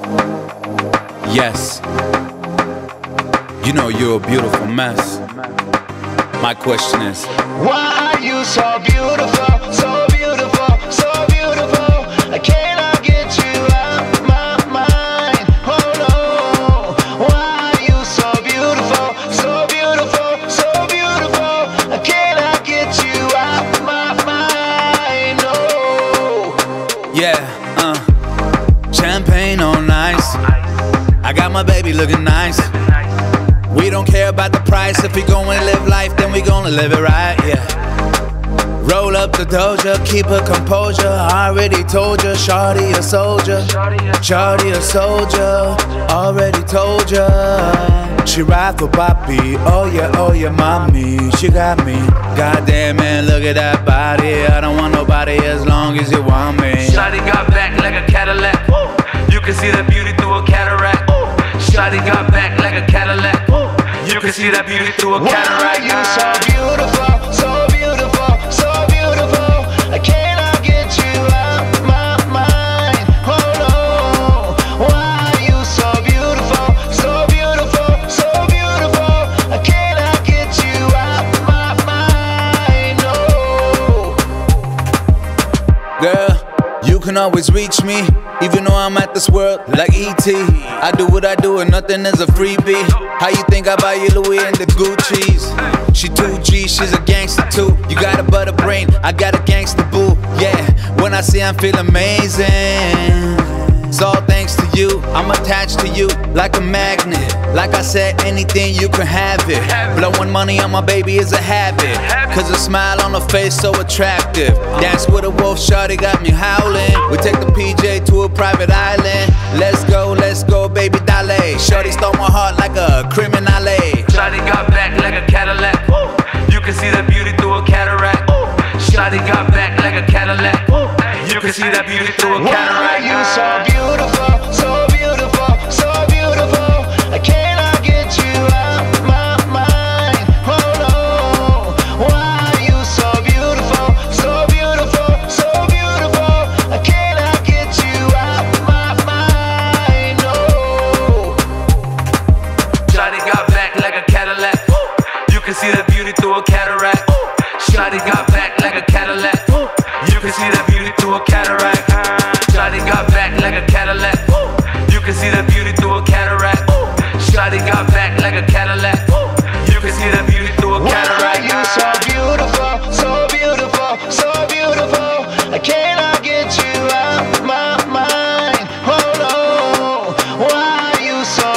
Yes, you know you're a beautiful mess. My question is, why are you so beautiful, so beautiful, so beautiful? I cannot get you out my mind. Oh no, why are you so beautiful, so beautiful, so beautiful? I cannot get you out my mind. No. yeah, champagne on ice. I got my baby looking nice. We don't care about the price. If we gonna live life, then we gonna live it right, yeah. Roll up the doja, keep her composure. I already told ya, shawty a soldier. Shawty a soldier, already told ya. She ride for Papi, oh yeah, mommy. She got me, goddamn man, look at that body. I don't want nobody as long as you want me. Shawty got back like a Cadillac. You can see the beauty through a cataract. Shawty got back like a Cadillac. You can see that beauty through a cataract. Why are you so beautiful, so beautiful, so beautiful? I cannot get you out my mind. Oh no, why are you so beautiful, so beautiful, so beautiful? I cannot get you out my mind. No. Girl, you can always reach me, even though I'm at this world like E.T. I do what I do and nothing is a freebie. How you think I buy you Louis and the Gucci's? She 2G, she's a gangster too. You got a butter brain, I got a gangster boo. Yeah, when I see I'm feeling amazing. It's all thanks to you, I'm attached to you like a magnet. Like I said, anything you can have it. Blowing money on my baby is a habit. Cause a smile on her face so attractive. Dance with a wolf, shawty got me howling. We take the PJ to a private island. Let's go, baby, dale. Shawty stole my heart like a criminale. Shawty got back like a Cadillac. You can see the beauty through a cataract. Shawty got back like a Cadillac. You can see that beauty through a cataract. Why are you so beautiful, so beautiful, so beautiful? I cannot get you out my mind. Oh no, why are you so beautiful, so beautiful, so beautiful? I cannot get you out my mind. No. Shawty got back like a Cadillac. You can see the beauty through a cataract. Shawty got back like a Cadillac. You can see the beauty through a cataract. Shawty got back like a Cadillac. You can see the beauty through a cataract. Shawty got back like a Cadillac. You can see the beauty through a cataract. Why are you so beautiful, so beautiful, so beautiful? I cannot get you out my mind. Oh no, why are you so